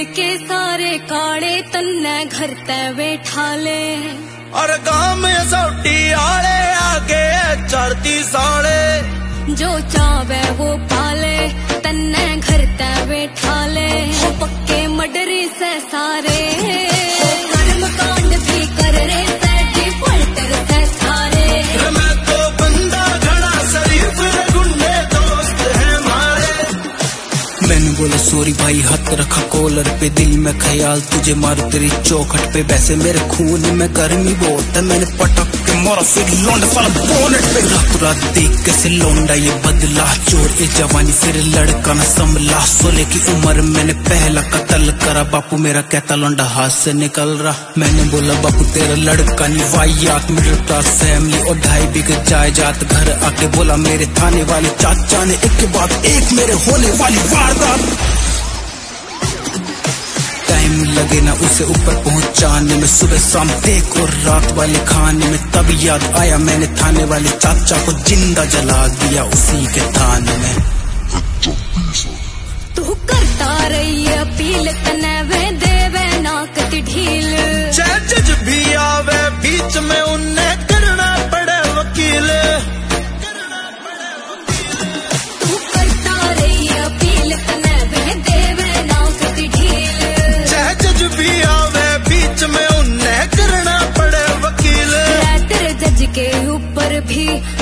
के सारे काले तन्ने घर ते बैठा ले। और गांव में सोटी आले आगे चढ़ती साले, जो चावे वो पाले तन्ने घर ते बैठा ले। हो पक्के मडरी से सारे कर्म कांड भी कर रहे से डिफॉल्टर से सारे। मैं तो बंदा घना शरीफ गुंडे दोस्त है मारे। मैंने बोला सॉरी भाई हाथ रखा कॉलर पे, दिल में ख्याल तुझे मारो तेरी चौखट पे। वैसे मेरे खून में गर्मी बहुत है, मैंने पटक के मारा फिर लौंडा साला बोनेट पे। रात रात देख कैसे लौंडा ये बदला, चोर ए जवानी फिर लड़का न संभला। 16 की उम्र मैंने पहला कत्ल करा, बापू मेरा कहता लौंडा हाथ से निकल रहा। मैंने बोला बापू तेरा लड़का नहीं वाहियात, मिडिल क्लास फैमिली और 2.5 बीघे जायदाद। घर आके बोला मेरे थाने वाले चाचा ने एक के बाद एक मेरे होने वाली वारदात। टाइम लगे ना उसे ऊपर पहुंचाने में, सुबह शाम देख और रात वाले खाने में। तब याद आया मैंने थाने वाले चाचा को जिंदा जला दिया उसी के थाने में। तू करता रही अपील तने वे देवे नाक ढील, जज भी आवे बीच में उन्हें करना पड़े वकील। तू करता रही अपील तने वे देवे नाक ढील, जज भी आवे बीच में उन्हें करना पड़े वकील। तेरे जज के ऊपर भी